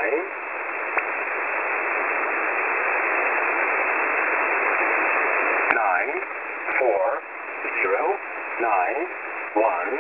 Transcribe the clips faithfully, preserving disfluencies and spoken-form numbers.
nine, nine, four, zero, nine, one,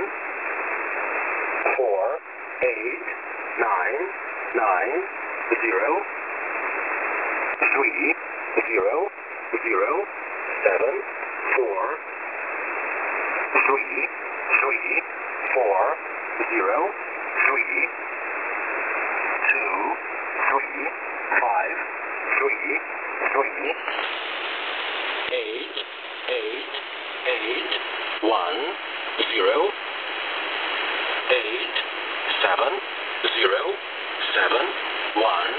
four, eight, nine, nine, zero, three, zero, zero, seven, four, three, three, four, zero, three, two, three, five, three, three, eight, eight, eight, one, zero, eight, seven, zero, seven, one,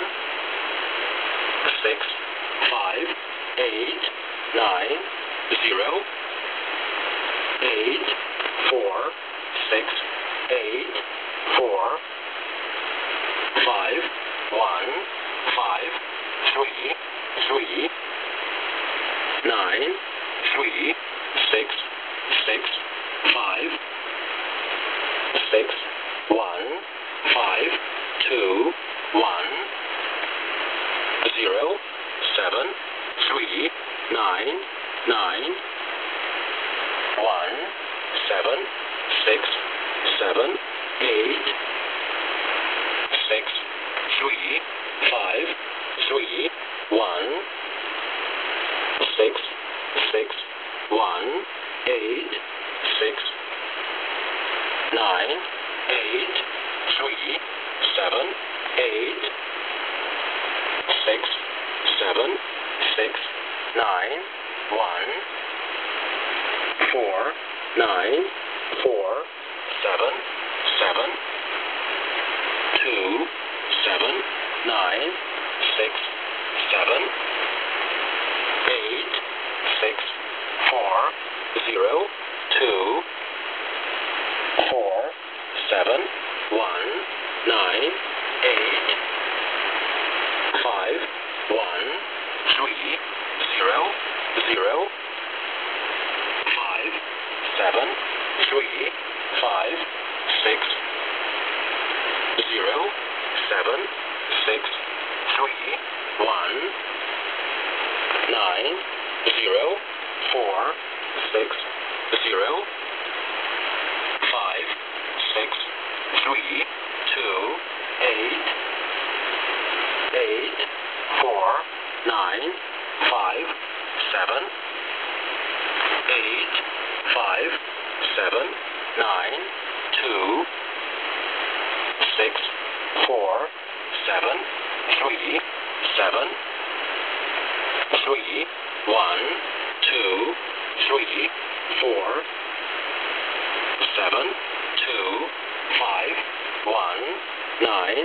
six, five, eight, nine, zero, eight, four, six, eight, four, five, one, five, three, three, nine, three, six, six, five, six, one, five, two, one, zero, seven, three, nine, nine, one, seven, six, seven, eight, six, three, five, three, one, six, six, one, eight, six, nine, eight, three, seven, eight, six, seven, six, nine, one, four, nine, four, seven, seven, two, seven, nine, six, seven, eight, six, four, zero, two, four, seven, one, nine, eight, five, one, three, zero, zero, five, seven, three, five, six, zero, seven, six, three, one, nine, zero, four, six, zero, five, six, three, two, eight, eight, four, nine, five, seven, eight, five, seven, nine, two, six, four, seven, three, seven, three, one, two, three, four, seven, two, five, one, nine,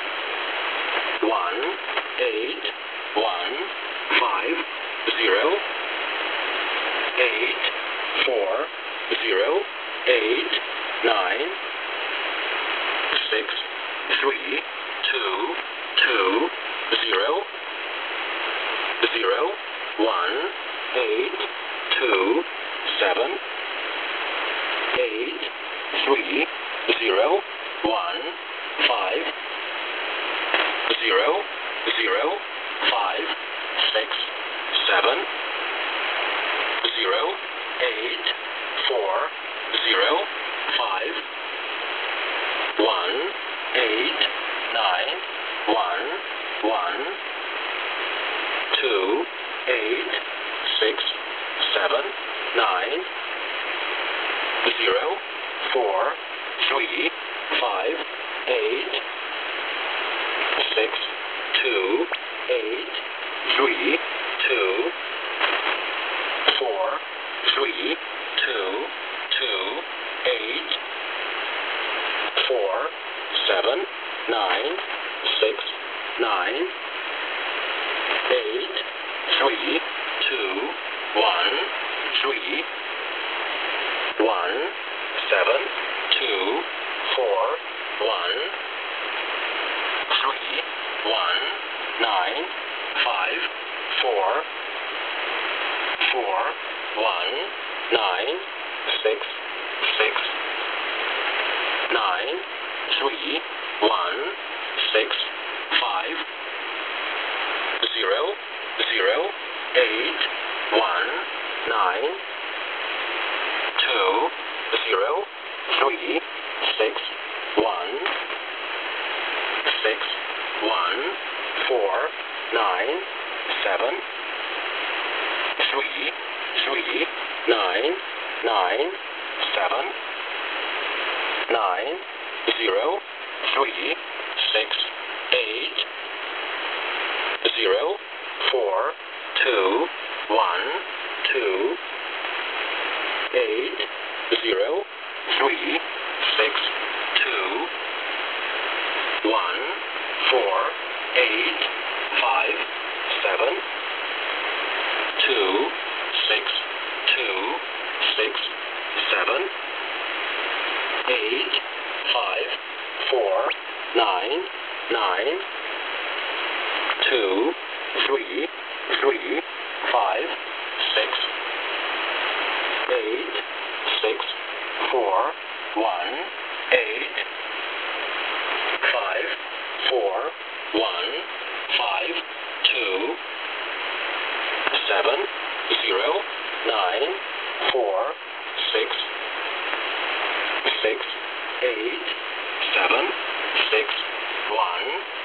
one, eight, one, five, zero, eight, four, zero, eight, nine, six, three, two, two, zero, zero, one, eight, two, seven, eight, three, zero, one, five, zero, zero, five, six, seven, zero, eight, four, zero, five, one, eight, nine, one, one, two, eight, six, seven, nine, zero, four, three, five, eight, six, two, eight, three, two, four, three, two, two, eight, four, seven, nine, six, nine, eight, three, two, one, three, one, seven, two, four, one, three, one, nine, five, four, four, one, nine, six, six, nine, three, one, six, five. zero, eight, one, nine, two, zero, three, six, one, six, one, four, nine, seven, three, three, nine, nine, seven, nine, zero, three, six, eight, zero, four, two, one, two, eight, zero, three, six, two, one, four, eight, five, seven, two, six, two, six, seven, eight, five, four, nine, nine, two, three, three, five, six, eight, six, four, one, eight, five, four, one, five, two, seven, zero, nine, four, six, six, eight, seven, six, one,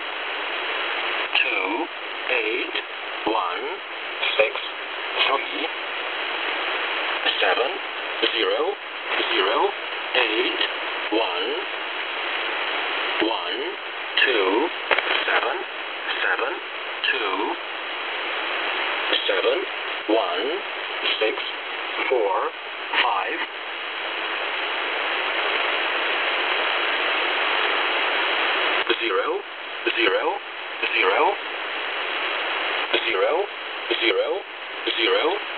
two, eight, one, six, three, seven, zero, zero, eight, one, one, two, seven, seven, two, seven, one, six, four, five, zero, zero, zero, zero, zero, zero,